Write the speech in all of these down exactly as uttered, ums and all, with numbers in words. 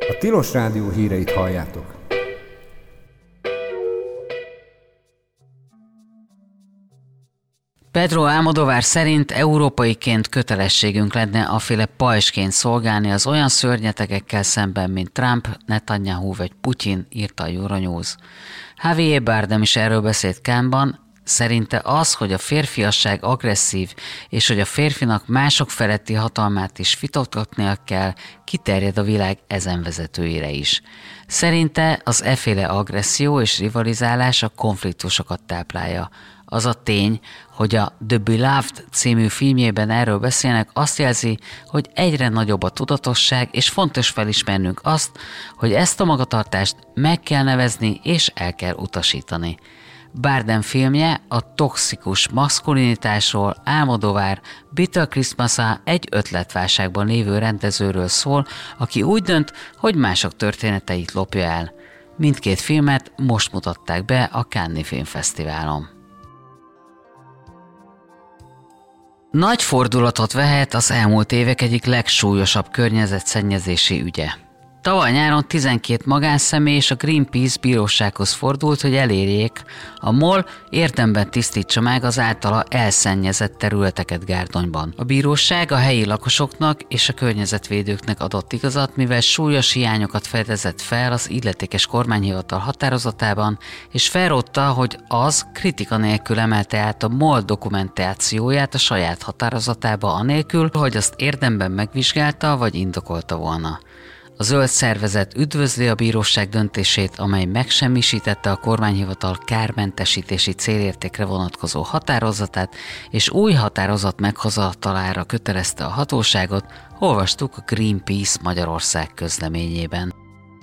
A Tilos Rádió híreit halljátok. Pedro Almodóvar szerint európaiként kötelességünk lenne aféle pajzsként szolgálni az olyan szörnyetegekkel szemben, mint Trump, Netanyahu vagy Putyin, írta a Euronews. Javier Bardem is erről beszélt Cannes-ban. Szerinte az, hogy a férfiasság agresszív, és hogy a férfinak mások feletti hatalmát is vitatgatnia kell, kiterjed a világ ezen vezetőire is. Szerinte az efféle agresszió és rivalizálás a konfliktusokat táplálja. Az a tény, hogy a The Beloved című filmjében erről beszélnek, azt jelzi, hogy egyre nagyobb a tudatosság, és fontos felismernünk azt, hogy ezt a magatartást meg kell nevezni, és el kell utasítani. Bardem filmje a toxikus maszkulinitásról, Almodóvar Bitter Christmas-a egy ötletválságban lévő rendezőről szól, aki úgy dönt, hogy mások történeteit lopja el. Mindkét filmet most mutatták be a Cannes-i Filmfesztiválon. Nagy fordulatot vehet az elmúlt évek egyik legsúlyosabb környezetszennyezési ügye. Tavaly nyáron tizenkét magánszemély és a Greenpeace bírósághoz fordult, hogy elérjék, a MOL érdemben tisztítsa meg az általa elszennyezett területeket Gárdonyban. A bíróság a helyi lakosoknak és a környezetvédőknek adott igazat, mivel súlyos hiányokat fedezett fel az illetékes kormányhivatal határozatában, és felrótta, hogy az kritika nélkül emelte át a MOL dokumentációját a saját határozatába anélkül, hogy azt érdemben megvizsgálta vagy indokolta volna. A zöld szervezet üdvözli a bíróság döntését, amely megsemmisítette a kormányhivatal kármentesítési célértékre vonatkozó határozatát, és új határozat meghozatalára kötelezte a hatóságot, olvastuk a Greenpeace Magyarország közleményében.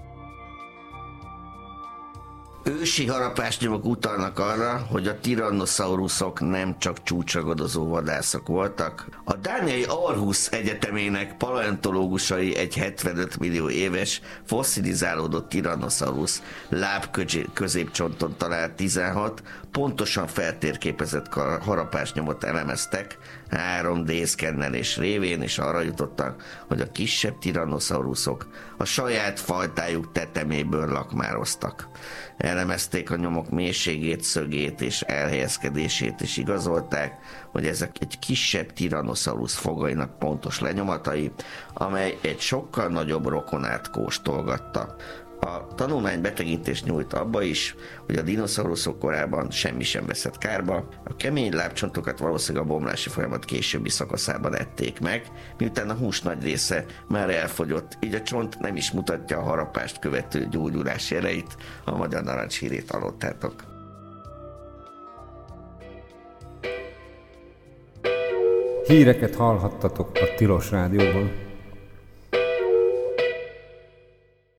Ősi harapásnyomok utalnak arra, hogy a tyrannosaurusok nem csak csúcsragadozó vadászok voltak. A dániai Aarhus Egyetemének paleontológusai egy hetvenöt millió éves fosszilizálódott tyrannosaurus lábközépcsonton talált tizenhat pontosan feltérképezett harapásnyomot elemeztek három dé szkennelés révén, és arra jutottak, hogy a kisebb tyrannosaurusok a saját fajtájuk teteméből lakmároztak. Elemezték a nyomok mélységét, szögét és elhelyezkedését, és igazolták, hogy ezek egy kisebb tyrannosaurus fogainak pontos lenyomatai, amely egy sokkal nagyobb rokonát kóstolgatta. A tanulmány betekintést nyújt abba is, hogy a dinoszauruszok korában semmi sem veszett kárba, a kemény lábcsontokat valószínűleg a bomlási folyamat későbbi szakaszában ették meg, miután a hús nagy része már elfogyott, így a csont nem is mutatja a harapást követő gyógyulási erejét. A Magyar Narancs hírét hallottátok. Híreket hallhattatok a Tilos Rádióban.